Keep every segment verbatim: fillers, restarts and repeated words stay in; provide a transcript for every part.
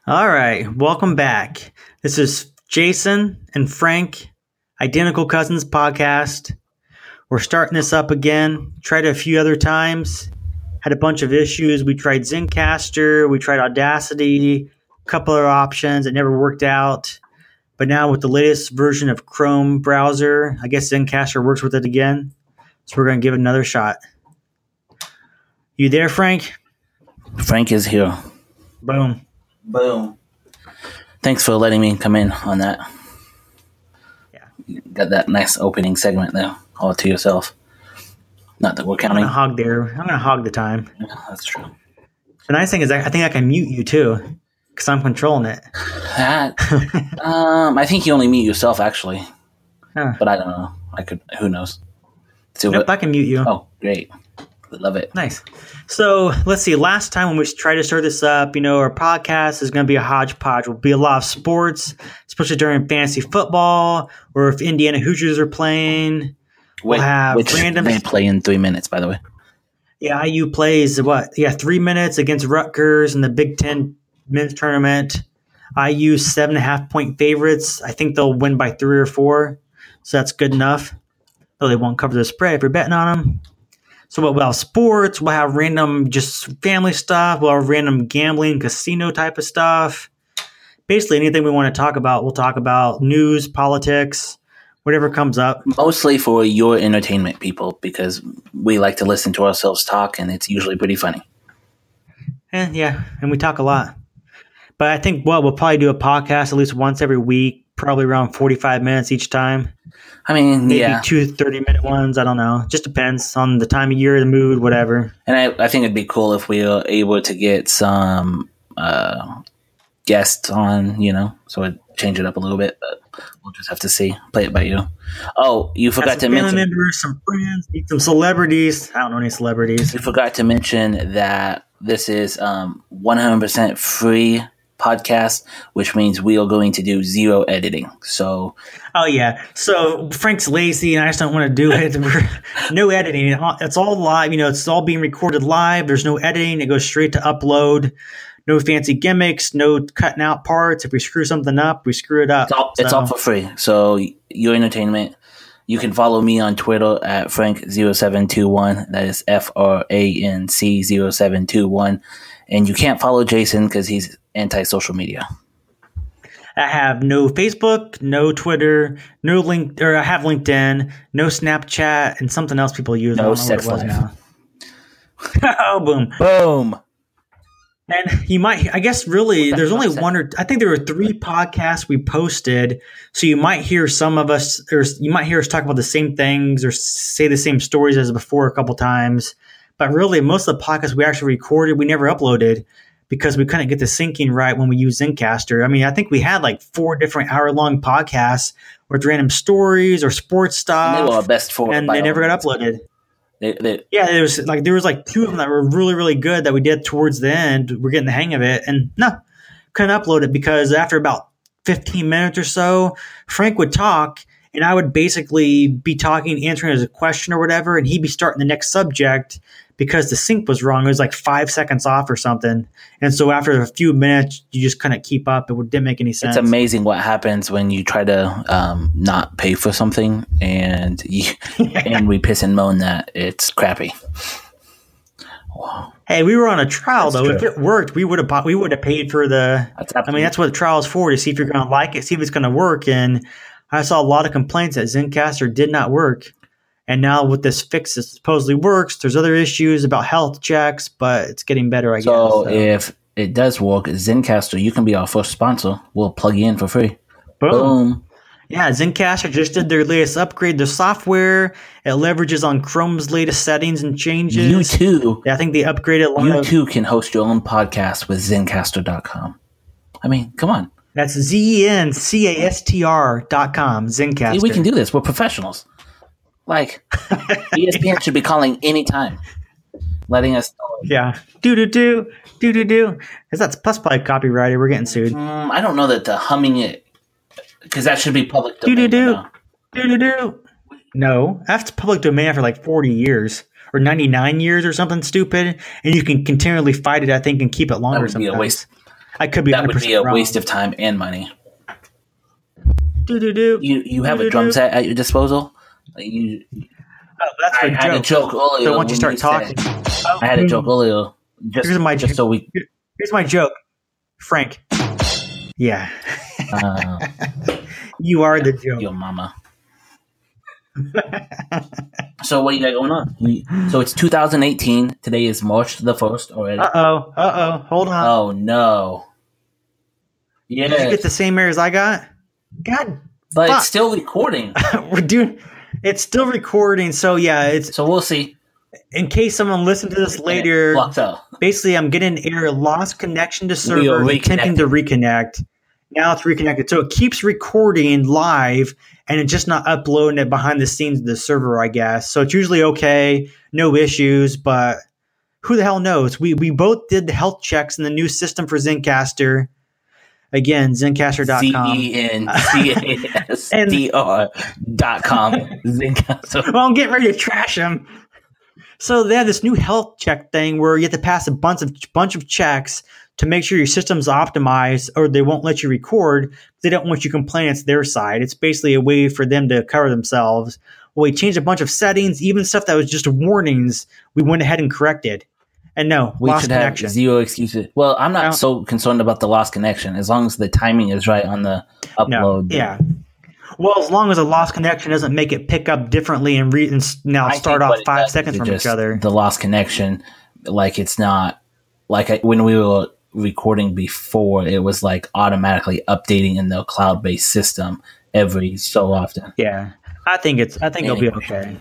All right, welcome back. This is Jason and Frank, Identical Cousins podcast. We're starting this up again. Tried it a few other times. Had a bunch of issues. We tried Zencastr. We tried Audacity. A couple of options. It never worked out. But now with the latest version of Chrome browser, I guess Zencastr works with it again. So we're going to give it another shot. You there, Frank? Frank is here. Boom. Boom. Thanks for letting me come in on that. Yeah. You got that nice opening segment there, all to yourself. Not that we're counting. I'm gonna hog there. I'm gonna hog the time. Yeah, that's true. The nice thing is, I think I can mute you too, because I'm controlling it. That, um, I think you only mute yourself actually, Huh. but I don't know. I could. Who knows? So Nope, what, I can mute you. oh, great. I love it. Nice. So let's see. Last time when we tried to start this up, you know, our podcast is going to be a hodgepodge. Will be a lot of sports, especially during fantasy football, or if Indiana Hoosiers are playing. We'll Wait, have which random. they play in three minutes, by the way. Yeah, I U plays what? Yeah, three minutes against Rutgers in the Big Ten men's tournament. I U seven and a half point favorites. I think they'll win by three or four, so that's good enough. Though they won't cover the spread if you're betting on them. So we'll have sports, we'll have random just family stuff, we'll have random gambling, casino type of stuff. Basically anything we want to talk about, we'll talk about news, politics, whatever comes up. Mostly for your entertainment, people, because we like to listen to ourselves talk, and it's usually pretty funny. And yeah, and we talk a lot. But I think what we'll probably do a podcast at least once every week, probably around forty-five minutes each time. I mean, Maybe yeah. two thirty-minute ones. I don't know. Just depends on the time of year, the mood, whatever. And I, I think it'd be cool if we were able to get some uh, guests on, you know, so it'd change it up a little bit. But we'll just have to see. Play it by you. Oh, you forgot Have to some family mention. members, some friends, meet some celebrities. I don't know any celebrities. You forgot to mention that this is um, one hundred percent free podcast, which means we are going to do zero editing. So, Oh, yeah. So Frank's lazy and I just don't want to do it. No editing. It's all live. You know, it's all being recorded live. There's no editing. It goes straight to upload. No fancy gimmicks. No cutting out parts. If we screw something up, we screw it up. it's all, it's So- all for free. So, your entertainment. You can follow me on Twitter at Frank zero seven two one. That is F R A N C zero seven two one. And you can't follow Jason because he's anti-social media. I have no Facebook, no Twitter, no link, or I have LinkedIn, no Snapchat, and something else people use. I No don't know sex what it was life. now. Oh, boom. Boom. And you might, I guess, really, What the there's hell only is that? one or I think there were three podcasts we posted. So you might hear some of us, or you might hear us talk about the same things or say the same stories as before a couple times. But really, most of the podcasts we actually recorded, we never uploaded because we couldn't get the syncing right when we used Zencastr. I mean, I think we had like four different hour long podcasts with random stories or sports stuff, And they were our best four. and by they all never got means. uploaded. They, they, Yeah, there was like there was like two of them that were really really good that we did towards the end. We're getting the hang of it, and no, couldn't upload it because after about fifteen minutes or so, Frank would talk, and I would basically be talking, answering his question or whatever, and he'd be starting the next subject because the sync was wrong. It was like five seconds off or something, and so after a few minutes, you just couldn't keep up. It didn't make any sense. It's amazing what happens when you try to um, not pay for something, and you, and we piss and moan that it's crappy. Wow. Hey, we were on a trial That's though. true. If it worked, we would have bought, we would have paid for the. That's I mean, that's what the trial is for, to see if you're going to like it, see if it's going to work. And I saw a lot of complaints that Zencastr did not work. And now with this fix, it supposedly works. There's other issues about health checks, but it's getting better, I so guess. So, if it does work, Zencastr, you can be our first sponsor. We'll plug you in for free. boom. Boom. Yeah, Zencastr just did their latest upgrade. Their software, it leverages on Chrome's latest settings and changes. You too. Yeah, I think they upgraded a lot You of. too can host your own podcast with Zencastr dot com. I mean, come on. That's Z E N C A S T R dot com, Zencastr. See, we can do this. We're professionals. Like, E S P N should be calling anytime, letting us know. Yeah. Do do do do do do. Because that's plus probably copyrighted. We're getting sued. Mm, I don't know that the humming it, because that should be public Do domain. do do now. do do do. No, that's public domain after like forty years or ninety-nine years or something stupid, and you can continually fight it. I think and keep it That longer. would be a sometimes. waste. I could be That would be a wrong. waste of time and money. Do-do-do. You you have Do-do-do. a drum set at your disposal? Like you, Oh, that's for I had a joke. joke earlier. So once you when start talking, said- oh, I had a joke earlier. Just, Here's my just joke. so we. Here's my joke, Frank. Yeah, Uh, you are the joke. your mama. So what do you got going on? You- So it's two thousand eighteen. Today is March the first already. Uh oh. Uh oh. Hold on. Oh no! Yeah, Did you get the same error as I got? God, but fuck. it's still recording. We're doing. It's still recording, so yeah. It's So we'll see. in case someone listens to this later. Blocked out. Basically, I'm getting an error: lost connection to We server, are attempting to reconnect. Now it's reconnected, so it keeps recording live, and it's just not uploading it behind the scenes of the server, I guess. So it's usually okay, no issues, but who the hell knows? We we both did the health checks in the new system for Zencaster. Again, Zencaster dot C com. E N C A S D R dot com. Zencaster. Well, I'm getting ready to trash them. So they have this new health check thing where you have to pass a bunch of bunch of checks to make sure your system's optimized, or they won't let you record. They don't want you complaining it's their side. It's basically a way for them to cover themselves. Well, we changed a bunch of settings, even stuff that was just warnings. We went ahead and corrected. And no, We lost should connection. have zero excuses. Well, I'm not No. so concerned about the lost connection as long as the timing is right on the No, upload. yeah. Well, as long as a lost connection doesn't make it pick up differently and, re- and s- now I start think off what it five does seconds is from just each other. The lost connection, like it's not like I, when we were recording before, it was like automatically updating in the cloud-based system every so often. Yeah, I think it's. I think it'll be Anyway. okay.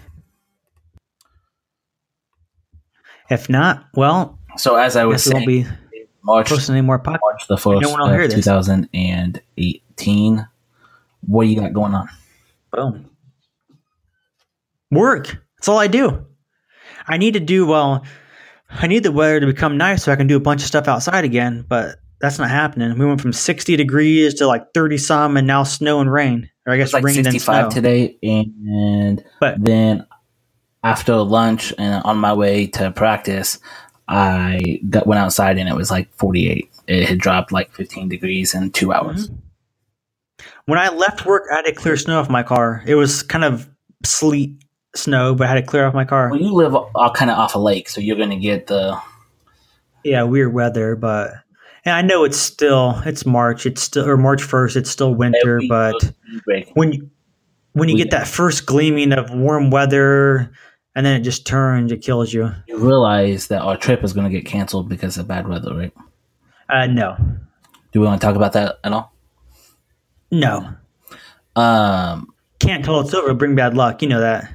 If not, well, So as I I was guess we won't saying, be March, posting any more podcasts. March the first No one will hear of this. two thousand eighteen. What do you got going on? Boom. Work. That's all I do. I need to do well. I need the weather to become nice so I can do a bunch of stuff outside again, but that's not happening. We went from sixty degrees to like thirty some, and now snow and rain, or I guess It's like rain and sixty-five snow. today, and But then after lunch and on my way to practice, I got, went outside and it was like forty-eight. It had dropped like fifteen degrees in two hours. when I left work, I had to clear snow off my car. It was kind of sleet snow, but I had to clear off my car. Well, you live all kind of off a lake, so you're going to get the. Yeah, weird weather, but and I know it's still it's March. It's still or March first. It's still winter, every but break. when you when you We- get that first gleaming of warm weather, and then it just turns, it kills you. You realize that our trip is going to get canceled because of bad weather, right? Uh, no, Do we want to talk about that at all? no, Um, can't till it's over. Bring bad luck. You know that.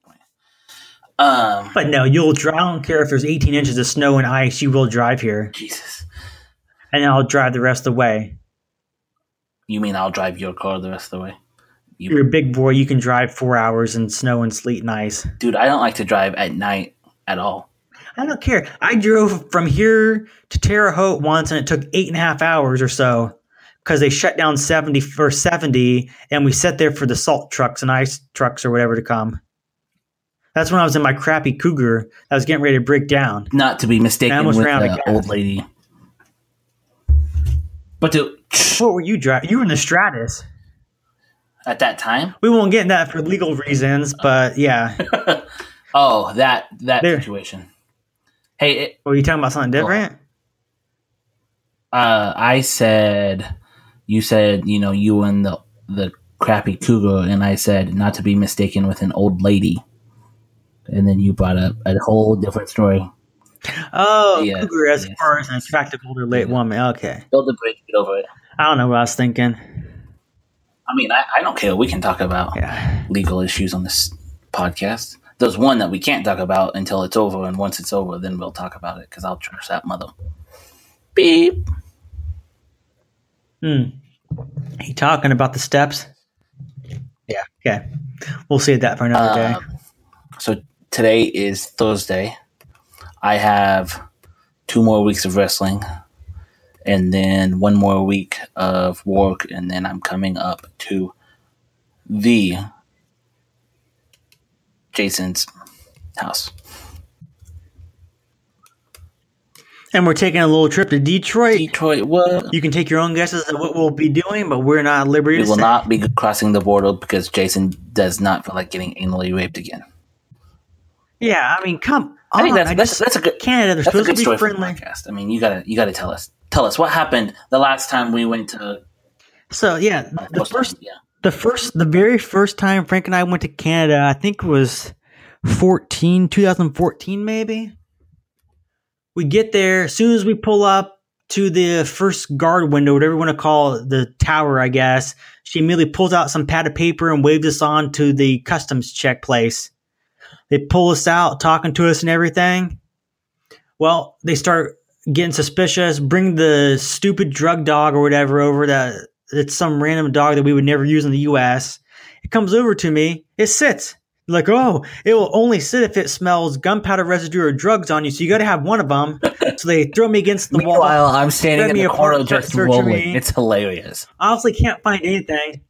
um, But no, you'll drive. I don't care if there's eighteen inches of snow and ice. You will drive here, Jesus. and then I'll drive the rest of the way. You mean I'll drive your car the rest of the way? You, You're a big boy. You can drive four hours in snow and sleet and ice. dude, I don't like to drive at night at all. I don't care. I drove from here to Terre Haute once, and it took eight and a half hours or so because they shut down seventy for seventy, and we sat there for the salt trucks and ice trucks or whatever to come. That's when I was in my crappy Cougar. I was getting ready to break down. Not to be I mistaken almost with ran out of the gas. old lady. But dude, What were you driving? You were in the Stratus. at that time, We won't get in that for legal reasons, but yeah. oh, that that There. situation. Hey, it, Were you talking about something different? uh, I said, you said, you know, you and the the crappy Cougar, and I said not to be mistaken with an old lady, and then you brought up a whole different story. Oh, Yeah, Cougar as yes. far as an attractive older late Yeah. woman. Okay. Build the bridge, get over it. I don't know what I was thinking. I mean, I, I don't care. We can talk about Yeah. legal issues on this podcast. There's one that we can't talk about until it's over, and once it's over, then we'll talk about it because I'll trash that mother. Beep. Hmm. You talking about the steps? Yeah. Okay. We'll save that for another day. Um, so today is Thursday. I have two more weeks of wrestling, and then one more week of work, and then I'm coming up to the Jason's house. And we're taking a little trip to Detroit. Detroit, what? You can take your own guesses at what we'll be doing, but we're not at liberty We to will say. not be crossing the border because Jason does not feel like getting anally raped again. Yeah, I mean, come I on. think that's I that's, just- that's a good Canada. They're that's a supposed good to be story for the friendly. podcast. I mean, you gotta you gotta tell us tell us what happened the last time we went to So yeah, the Costa- first, yeah. the first, the very first time Frank and I went to Canada, I think it was fourteen, twenty fourteen, maybe. We get there as soon as we pull up to the first guard window, whatever you want to call it, the tower, I guess. She immediately pulls out some pad of paper and waves us on to the customs check place. They pull us out, talking to us and everything. Well, they start getting suspicious, bring the stupid drug dog or whatever over that. It's some random dog that we would never use in the U S. It comes over to me. It sits. Like, oh, it will only sit if it smells gunpowder residue or drugs on you, so you got to have one of them. So they throw me against the wall. Meanwhile, I'm standing Spread in me the apart, corner start just searching rolling. me. It's hilarious. Honestly, can't find anything.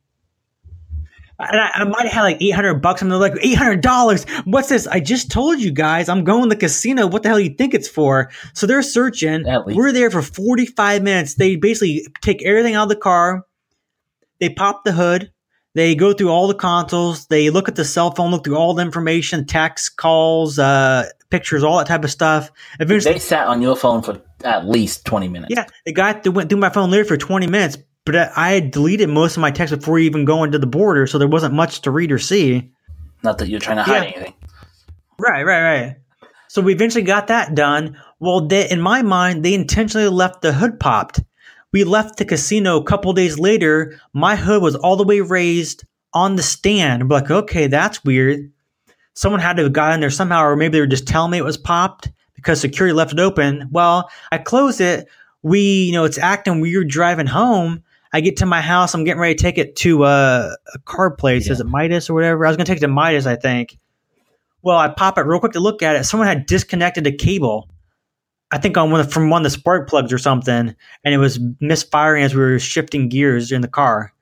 And I, I might have had like eight hundred bucks, and they're like, eight hundred dollars? What's this? I just told you guys I'm going to the casino. What the hell do you think it's for? So they're searching. At least. We're there for forty-five minutes. They basically take everything out of the car. They pop the hood. They go through all the consoles. They look at the cell phone, look through all the information, texts, calls, uh, pictures, all that type of stuff. Eventually, They sat on your phone for at least twenty minutes. yeah, the guy that went through my phone literally for twenty minutes, but I had deleted most of my texts before even going to the border, so there wasn't much to read or see. Not that you're trying to hide Yeah. anything. Right, right, right. So we eventually got that done. Well, they, in my mind, they intentionally left the hood popped. We left the casino a couple days later. My hood was all the way raised on the stand. We're like, okay, that's weird. Someone had to have got in there somehow, or maybe they were just telling me it was popped because security left it open. Well, I close it. We, you know, it's acting weird driving home. I get to my house. I'm getting ready to take it to uh, a card place. Yeah. Is it Midas or whatever? I was going to take it to Midas, I think. Well, I pop it real quick to look at it. Someone had disconnected a cable. I think on one of, from one of the spark plugs or something, and it was misfiring as we were shifting gears in the car.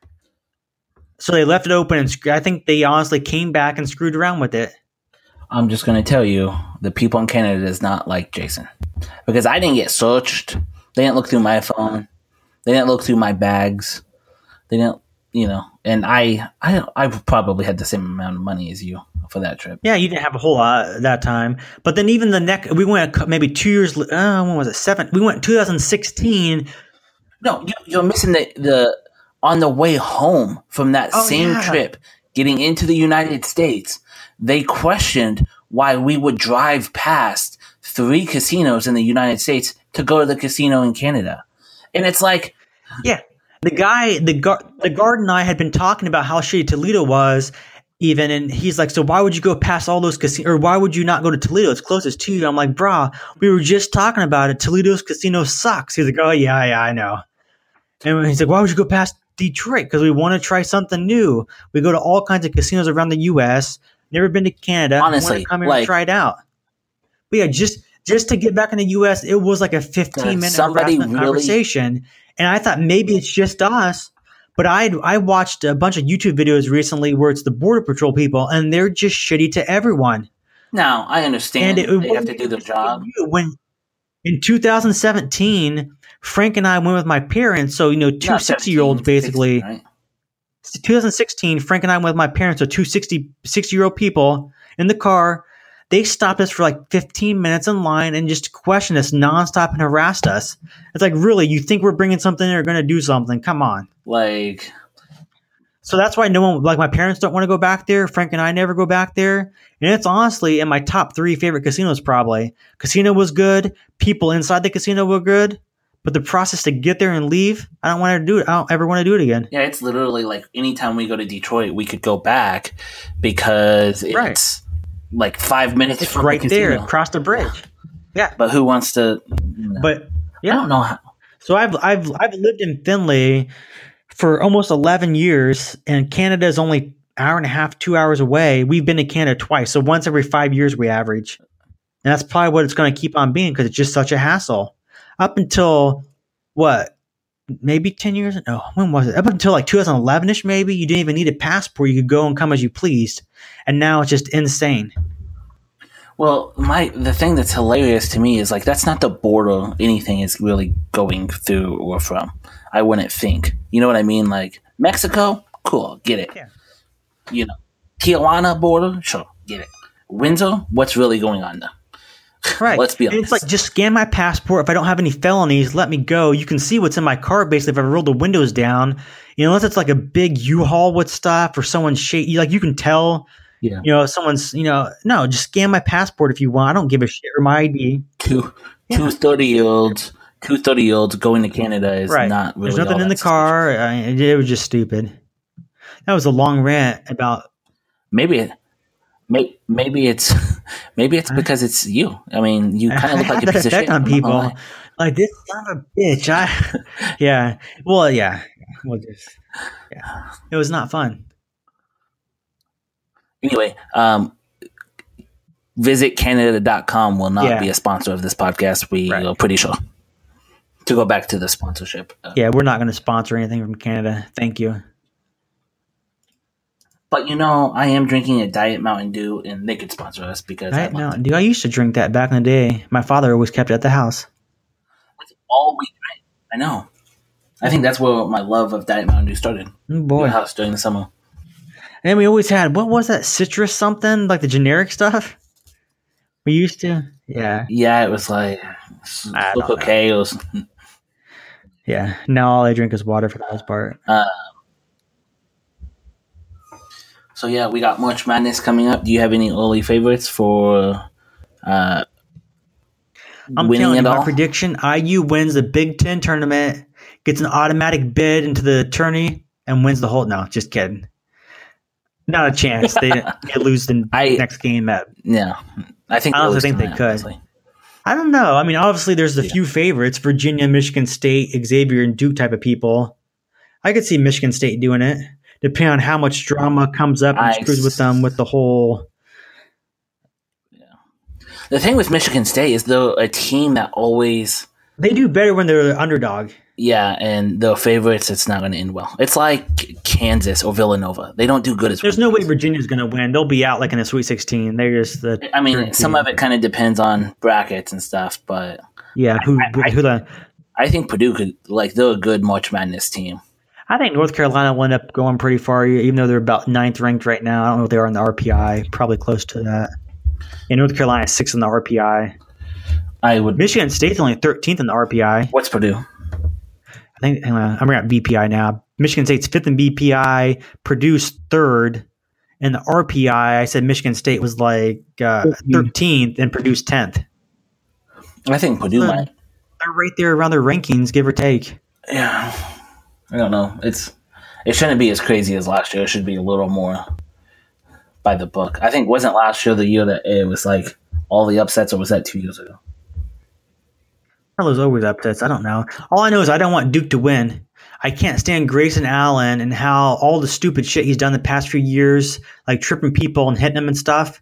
So they left it open, and sc- I think they honestly came back and screwed around with it. I'm just going to tell you, the people in Canada does not like Jason. Because I didn't get searched. They didn't look through my phone. They didn't look through my bags. They didn't, you know, and I, I, I probably had the same amount of money as you for that trip. Yeah, you didn't have a whole lot that time, but then even the next, we went a cou- maybe two years. li- Uh, when was it? Seven. We went in twenty sixteen. No, you, you're missing the, the, on the way home from that Oh, same yeah. trip, getting into the United States, they questioned why we would drive past three casinos in the United States to go to the casino in Canada. And it's like, Yeah, the guy, the guard, the guard and I had been talking about how shitty Toledo was. Even, and he's like, so why would you go past all those casinos, or why would you not go to Toledo? It's closest to you. I'm like, brah, we were just talking about it. Toledo's casino sucks. He's like, oh yeah, yeah, I know. And he's like, why would you go past Detroit? Because we want to try something new. We go to all kinds of casinos around the U S. Never been to Canada. Honestly, want to come here like- and try it out. But yeah, just just to get back in the U S, it was like a fifteen minute somebody harassment really- conversation. And I thought maybe it's just us. But I I watched a bunch of YouTube videos recently where it's the Border Patrol people, and they're just shitty to everyone. now I understand And it, they have to do their job. When in two thousand seventeen, Frank and I went with my parents, so you know, two Not sixty year olds basically. sixteen, right? twenty sixteen, Frank and I went with my parents, so two sixty year old people in the car. They stopped us for like fifteen minutes in line and just questioned us nonstop and harassed us. It's like, really, you think we're bringing something or going to do something? Come on. Like, So that's why no one, like my parents don't want to go back there. Frank and I never go back there. And it's honestly in my top three favorite casinos probably. Casino was good. People inside the casino were good. But the process to get there and leave, I don't want to do it. I don't ever want to do it again. yeah, it's literally like anytime we go to Detroit, we could go back because it's Right. like five minutes It's from right the there casino. across the bridge. Yeah. But who wants to? You know, But I yeah. don't know how. So I've I've I've lived in Findlay for almost eleven years, and Canada is only an hour and a half, two hours away. We've been to Canada twice, so once every five years we average, and that's probably what it's going to keep on being because it's just such a hassle. Up until what, maybe ten years? No, when was it? Up until like twenty eleven ish, maybe you didn't even need a passport; you could go and come as you pleased, and now it's just insane. Well, my the thing that's hilarious to me is like that's not the border anything is really going through or from. I wouldn't think. You know what I mean? Like Mexico, cool, get it. Yeah. You know, Tijuana border, sure, get it. Windsor, what's really going on there? Right. Let's be and honest. it's like, just scan my passport. If I don't have any felonies, let me go. You can see what's in my car basically if I roll the windows down. You know, unless it's like a big U-Haul with stuff or someone's shake. Like you can tell. Yeah. You know, someone's, you know, no, just scan my passport if you want. I don't give a shit, or my I D. Two, Yeah. two thirty-year-olds, two thirty-year-olds going to Canada is Right. not really There's nothing all in the that car. I, it was just stupid. That was a long rant about. Maybe it, may, maybe it's maybe it's because it's you. I mean, you kind of look like a that piece of effect shit. on I'm not gonna people. lie. Like, this son of a bitch. I, yeah. Well, yeah. We'll just, yeah. It was not fun. Anyway, um, visit Canada dot com will not Yeah. be a sponsor of this podcast. We Right. are pretty sure. To go back to the sponsorship. Uh, Yeah, we're not going to sponsor anything from Canada. Thank you. But you know, I am drinking a Diet Mountain Dew, and they could sponsor us because Right I love now, it. dude, I used to drink that back in the day. My father always kept it at the house. That's all we drink. I know. I think that's where my love of Diet Mountain Dew started. Oh, Boy. boy. The house during the summer. And we always had, what was that, citrus something? Like the generic stuff? We used to? Yeah. Yeah, it was like I look don't know. okay. It was, Yeah. Now all I drink is water for the most part. uh, so yeah, we got March Madness coming up. Do you have any early favorites for uh, I'm winning telling you, it my all? prediction, I U wins the Big Ten tournament, gets an automatic bid into the tourney, and wins the whole. No, just kidding. Not a chance. They, they lose the I- next game. At, Yeah, I think I also lose think they tonight, could. honestly. I don't know. I mean, obviously, there's the Yeah. few favorites: Virginia, Michigan State, Xavier, and Duke type of people. I could see Michigan State doing it, depending on how much drama comes up and I screws with them with the whole. The thing with Michigan State is they're a team that always, They do better when they're the underdog. yeah, and the favorites, it's not going to end well. It's like Kansas or Villanova. They don't do good as There's no way Virginia's going to win. They'll be out like in the Sweet sixteen. They're just the. I mean, current some team. of it kind of depends on brackets and stuff, but Yeah, who I- who the? I think Purdue could, like, they're a good March Madness team. I think North Carolina will end up going pretty far, even though they're about ninth ranked right now. I don't know if they are in the R P I. Probably close to that. Yeah, North Carolina is sixth in the R P I. I would. Michigan State's only thirteenth in the R P I. What's Purdue? I think hang on, I'm at B P I now. Michigan State's fifth in B P I. Purdue's third. In the R P I, I said Michigan State was like uh, thirteenth and Purdue's tenth. I think Purdue They're, might. they're right there around their rankings, give or take. Yeah, I don't know. It's it shouldn't be as crazy as last year. It should be a little more by the book. I think wasn't last year the year that it was like all the upsets, or was that two years ago? Are those always upsets? I don't know. All I know is I don't want Duke to win. I can't stand Grayson Allen and how all the stupid shit he's done the past few years, like tripping people and hitting them and stuff.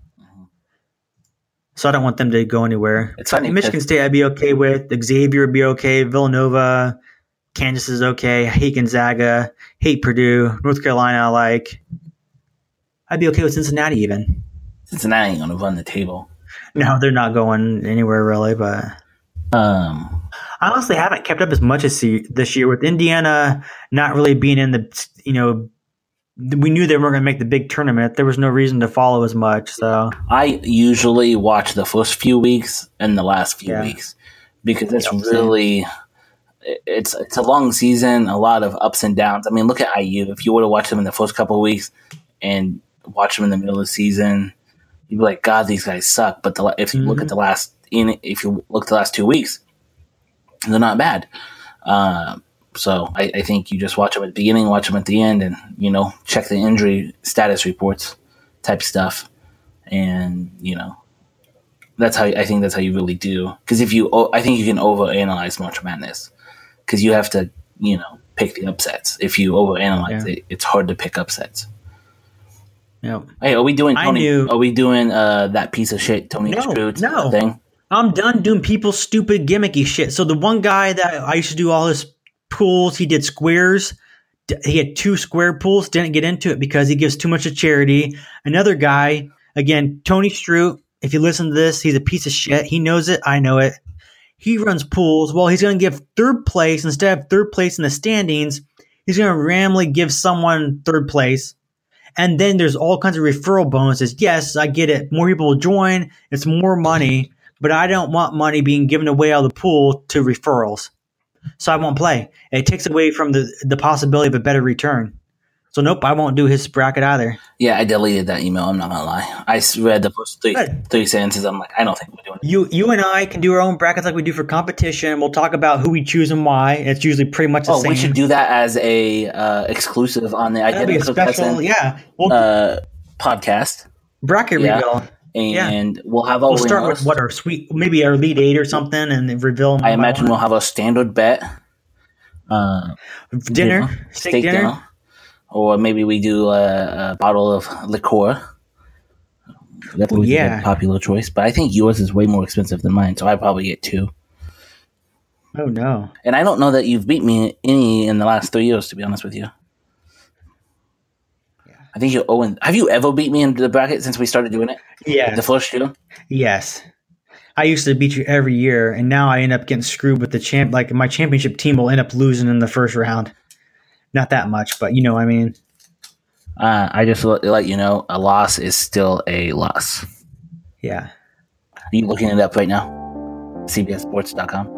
So I don't want them to go anywhere. It's funny Michigan because- State I'd be okay with. Xavier would be okay. Villanova, Kansas is okay. I hate Gonzaga. Hate Purdue. North Carolina I like. I'd be okay with Cincinnati even. Cincinnati ain't gonna run the table. No, they're not going anywhere really, but Um, I honestly haven't kept up as much as the- this year with Indiana not really being in the, you know, we knew they weren't going to make the big tournament. There was no reason to follow as much. So I usually watch the first few weeks and the last few Yeah. weeks because it's Yeah, same. really it's it's a long season, a lot of ups and downs. I mean, look at I U. If you were to watch them in the first couple of weeks and watch them in the middle of the season, you'd be like, God, these guys suck. But the, if you look Mhm. at the last, in if you look at the last two weeks, they're not bad. Uh, so I, I think you just watch them at the beginning, watch them at the end, and you know, check the injury status reports, type stuff, and you know, that's how I think that's how you really do. Because if you, I think you can overanalyze March Madness because you have to, you know, pick the upsets. If you overanalyze Yeah. it, it's hard to pick upsets. yeah. Hey, are we doing I Tony? knew- Are we doing uh, that piece of shit Tony No, Strute no. thing? I'm done doing people's stupid gimmicky shit. So the one guy that I used to do all his pools, he did squares. D- He had two square pools, didn't get into it because he gives too much to charity. Another guy, again, Tony Strute, If you listen to this, he's a piece of shit. He knows it. I know it. He runs pools. Well, he's going to give third place instead of third place in the standings. He's going to randomly give someone third place. And then there's all kinds of referral bonuses. Yes, I get it. More people will join. It's more money. But I don't want money being given away out of the pool to referrals. So I won't play. It takes away from the, the possibility of a better return. So nope, I won't do his bracket either. Yeah, I deleted that email. I'm not going to lie. I read the first three, three sentences. I'm like, I don't think we're doing it. You you and I can do our own brackets like we do for competition. We'll talk about who we choose and why. It's usually pretty much the oh, same. We should do that as a uh, exclusive on the Identical Cousin yeah. We'll, uh, podcast. Bracket yeah. reveal. And yeah. we'll have our We'll start winners. with what our sweet, maybe our lead eight or something, and reveal them. I imagine we'll have a standard bet. Uh, dinner. dinner. Steak, steak dinner. dinner. Or maybe we do a, a bottle of liqueur. That's always yeah. a popular choice. But I think yours is way more expensive than mine, so I probably get two. Oh, no. And I don't know that you've beat me any in the last three years, to be honest with you. Yeah. I think you're Owen. Have you ever beat me in the bracket since we started doing it? Yeah. The first year? Yes. I used to beat you every year, and now I end up getting screwed with the champ. Like, my championship team will end up losing in the first round. Not that much, but you know what I mean. Uh, I just let, let you know, a loss is still a loss. Yeah. Are you looking it up right now? C B S sports dot com.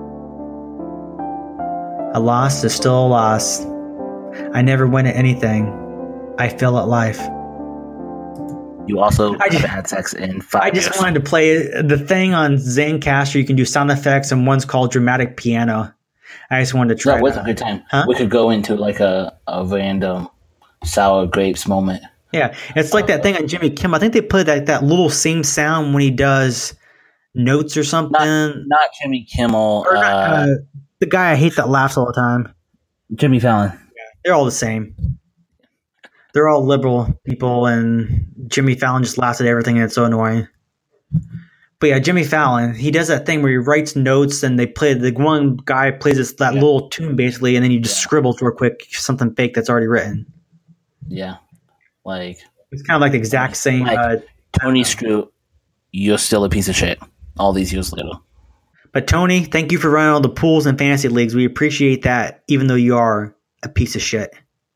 A loss is still a loss. I never win at anything. I fail at life. You also I just, haven't had sex in five I just years. wanted to play the thing on Zencastr. You can do sound effects, and one's called dramatic piano. I just wanted to try That was that. a good time. Huh? We could go into like a, a random sour grapes moment. Yeah, it's like that thing on Jimmy Kimmel. I think they put that, that little same sound when he does notes or something. Not, not Jimmy Kimmel. Or uh, not, uh, the guy I hate that laughs all the time. Jimmy Fallon. They're all the same. They're all liberal people, and Jimmy Fallon just laughs at everything, and it's so annoying. But yeah, Jimmy Fallon, he does that thing where he writes notes, and they play. The one guy plays this that Yeah. little tune basically, and then you just Yeah. scribbles real quick something fake that's already written. Yeah. Like It's kind of like the exact same. Like- Uh, Tony Stroup, you're still a piece of shit all these years later. but Tony, thank you for running all the pools and fantasy leagues. We appreciate that, even though you are a piece of shit.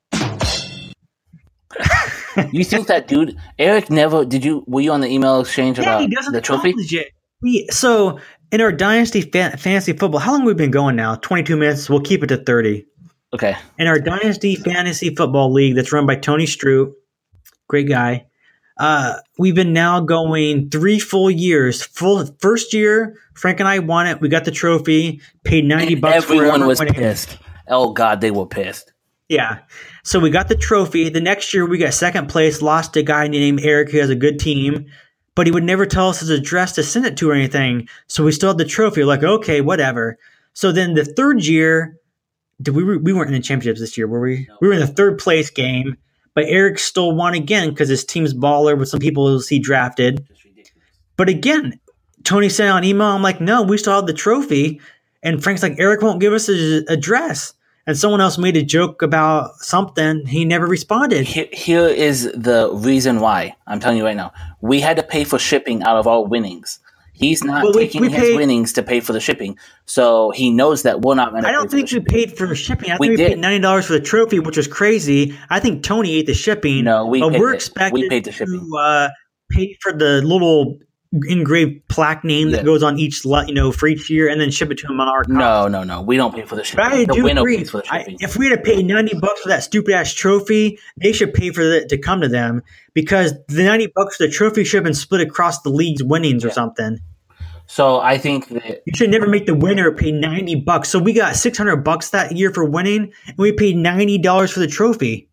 You think that dude, Eric never, did you, were you on the email exchange Yeah, about he doesn't the trophy? acknowledge it. We so in our dynasty fan, fantasy football. How long have we been going now? Twenty-two minutes. We'll keep it to thirty. Okay. In our dynasty fantasy football league that's run by Tony Stroup, great guy. Uh, we've been now going three full years. Full first year, Frank and I won it. We got the trophy. Paid ninety And bucks. for everyone whoever was won it. pissed. Oh, God, they were pissed. Yeah. So we got the trophy. The next year we got second place, lost to a guy named Eric who has a good team, but he would never tell us his address to send it to or anything. So we still had the trophy. We're like, okay, whatever. So then the third year, did we we weren't in the championships this year, were we? No. We were in the third place game, but Eric still won again because his team's baller with some people he drafted. But again, Tony sent out an email. I'm like, no, we still have the trophy. And Frank's like, Eric won't give us his address. And someone else made a joke about something. He never responded. Here, here is the reason why. I'm telling you right now. We had to pay for shipping out of our winnings. He's not Well, we- taking we his paid- winnings to pay for the shipping. So he knows that we're not going to I pay don't for think the we shipping. paid for the shipping. I We think we did. paid ninety dollars for the trophy, which was crazy. I think Tony ate the shipping. No, we but paid we're it. expected We paid the shipping. to uh, pay for the little engraved plaque name Yeah. that goes on each, le- you know, for each year, and then ship it to him on our account. No, no, no. We don't pay for the shipping. But I the do winner agree. pays for the I, shipping. if we had to pay ninety bucks for that stupid ass trophy, they should pay for it to come to them because the ninety bucks for the trophy should have been split across the league's winnings or Yeah. something. So I think that You should never make the winner pay ninety bucks. So we got six hundred bucks that year for winning, and we paid ninety dollars for the trophy.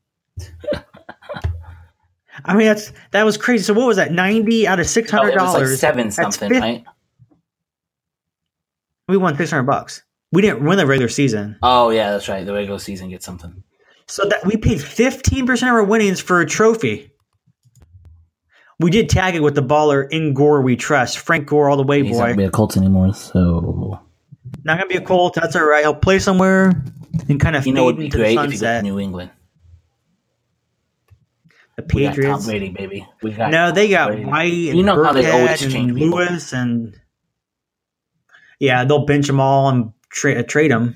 I mean, that's that was crazy. So what was that? ninety out of six no, hundred it was dollars. like seven That's something, fif- right? We won six hundred bucks. We didn't win the regular season, Oh yeah, that's right. The regular season gets something. so that we paid fifteen percent of our winnings for a trophy. We did tag it with the baller in Gore we trust, Frank Gore all the way, He's not boy. gonna be a Colts anymore, so Not gonna be a Colt. That's all right. He'll play somewhere and kind of you know fade it'd be into the great if you go to sunset. New England. The The We got Tom Patriots. Brady, baby. We got No, they got Brady. White and You know how they always Burkhead change and people. Lewis and yeah, they'll bench them all and tra- trade them.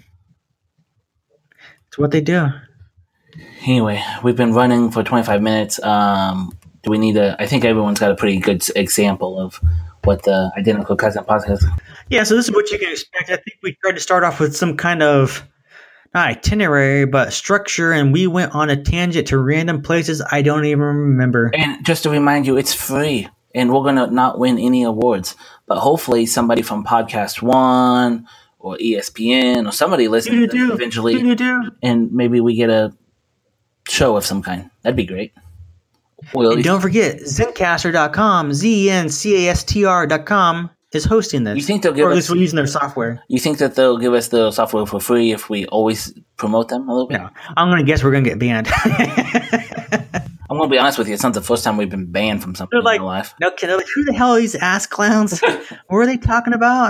It's what they do. Anyway, we've been running for twenty-five minutes. Um, do we need a? I think everyone's got a pretty good s- example of what the identical cousin podcast is. Yeah, so this is what you can expect. I think we tried to start off with some kind of not itinerary, but structure, and we went on a tangent to random places I don't even remember. And just to remind you, it's free, and we're gonna not win any awards, but hopefully somebody from Podcast One or E S P N or somebody listens to this eventually, Do-do-do. and maybe we get a show of some kind. That'd be great. Well, And don't forget, Zencaster dot com, Z E N C A S T R dot com is hosting this. You think they'll give or at us- least we're using their software. you think that they'll give us the software for free if we always promote them a little bit? No, I'm going to guess we're going to get banned. I'm gonna be honest with you. It's not the first time we've been banned from something They're in like, our life. no, they're like, who the hell are these ass clowns? What are they talking about?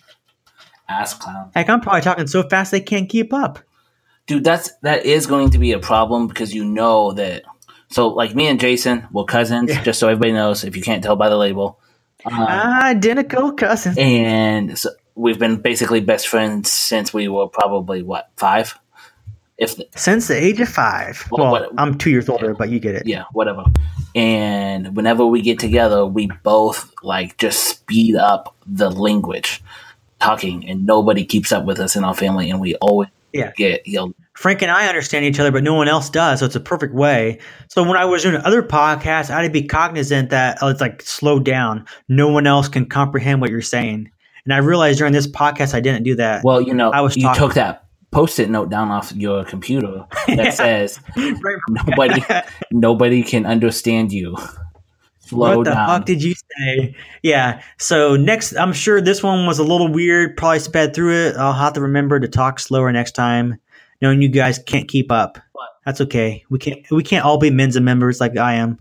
Ass clown. Heck, I'm probably talking so fast they can't keep up. Dude, that's that is going to be a problem because you know that. So, like me and Jason, we're cousins. Yeah. Just so everybody knows, if you can't tell by the label, um, Identical cousins. and so we've been basically best friends since we were probably what five, if the, Since the age of five. Well, Well, what- I'm two years older, but you get it. yeah, whatever. And whenever we get together, we both like just speed up the language talking, and nobody keeps up with us in our family, and we always Yeah. get yelled. Frank and I understand each other, but no one else does, so it's a perfect way. So when I was doing other podcasts, I had to be cognizant that oh, it's like slow down. No one else can comprehend what you're saying. And I realized during this podcast I didn't do that. Well, you know, I was you talking- took that post-it note down off your computer that Yeah. says Right. nobody nobody can understand you. Slow What the down. fuck did you say? Yeah. So next, I'm sure this one was a little weird. Probably sped through it. I'll have to remember to talk slower next time. Knowing you guys can't keep up, What? that's okay. We can't. We can't all be Mensa members like I am.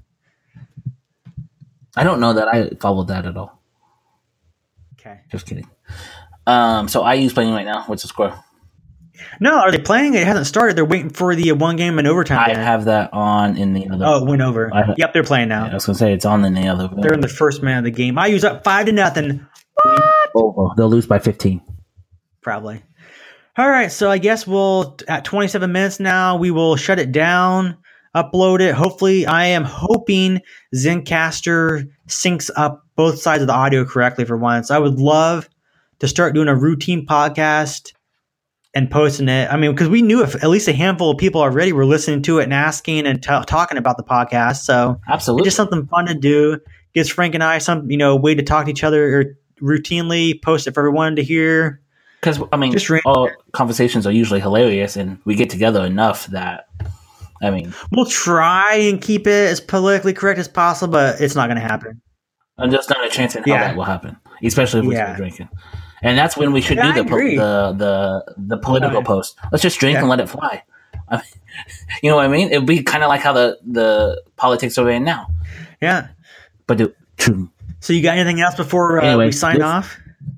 I don't know that I followed that at all. Okay. Just kidding. Um, so I use playing right now. What's the score? No, are they playing? It hasn't started. They're waiting for the one game in overtime. I to end. have that on in the other. Oh, it went over. I- yep, they're playing now. I was gonna say it's on in the other. They're in the first minute of the game. I use up five to nothing. Over. They'll lose by fifteen. Probably. All right, so I guess we'll at twenty-seven minutes now. We will shut it down, upload it. Hopefully, I am hoping Zencaster syncs up both sides of the audio correctly for once. I would love to start doing a routine podcast and posting it. I mean, because we knew if at least a handful of people already were listening to it and asking and t- talking about the podcast. So Absolutely. it's just something fun to do. Gives Frank and I some, you know, way to talk to each other or routinely post it for everyone to hear. Because I mean, Just ran- all conversations are usually hilarious, and we get together enough that I mean, We'll try and keep it as politically correct as possible, but it's not going to happen. and there's not a chance in hell Yeah. that will happen, especially if we Yeah. start drinking. And that's when we should Yeah, I do the, po- agree. the the the political Okay. post. Let's just drink Yeah. and let it fly. I mean, you know what I mean? It'd be kind of like how the the politics are in now. Yeah. But do, true. So you got anything else before uh, Anyway, we sign this- off?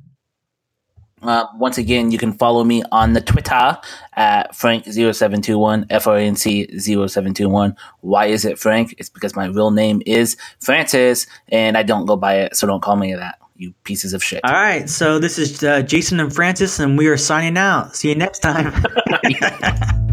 Uh, once again, you can follow me on the Twitter at Frank zero seven two one, F R A N C zero seven two one. Why is it Frank? It's because my real name is Francis, and I don't go by it, so don't call me that, you pieces of shit. All right. So this is uh, Jason and Francis, and we are signing out. See you next time.